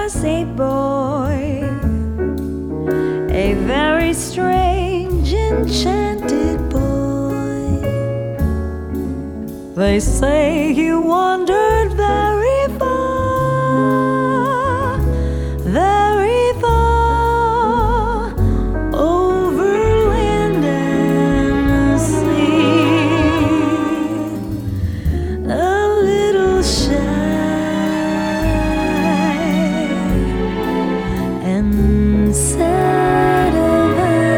was a boy, a very strange, enchanted boy. They say he wandered very far, very far, over land and sea. A little shy and sad of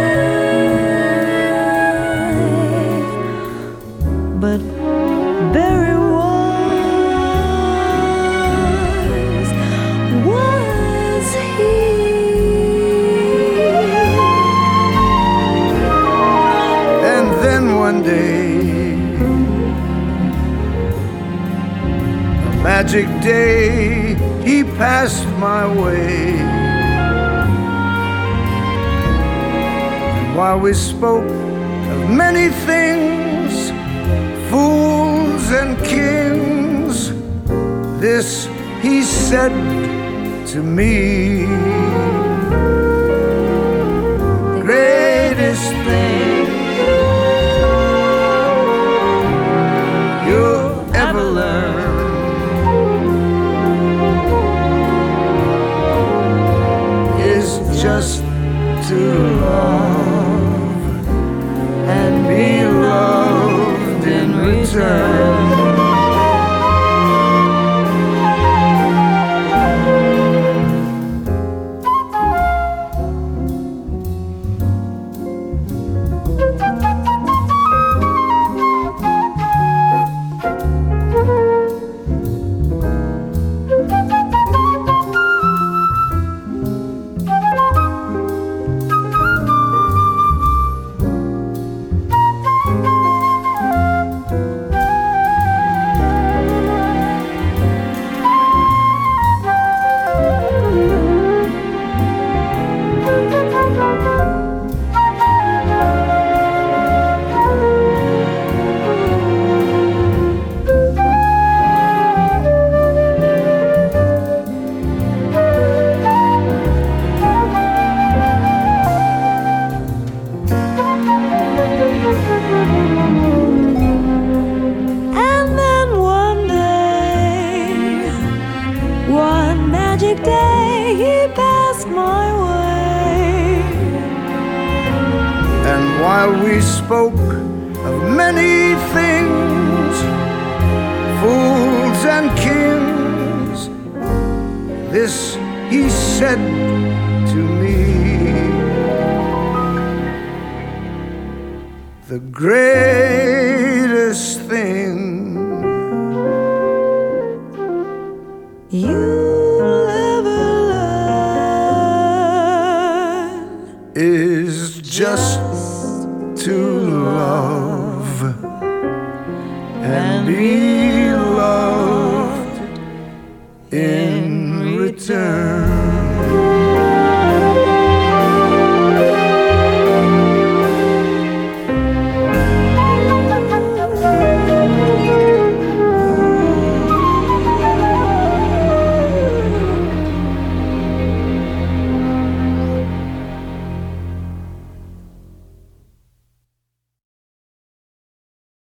eye, but very wise was he. And then one day, a magic day, he passed my way. And while we spoke of many things, fools and kings, this he said to me: the greatest thing you'll ever learn is just to love and be loved in return. One magic day he passed my way, And while we spoke of many things, fools and kings, this he said to me: the greatest thing you'll ever learn is just to love and be loved in return.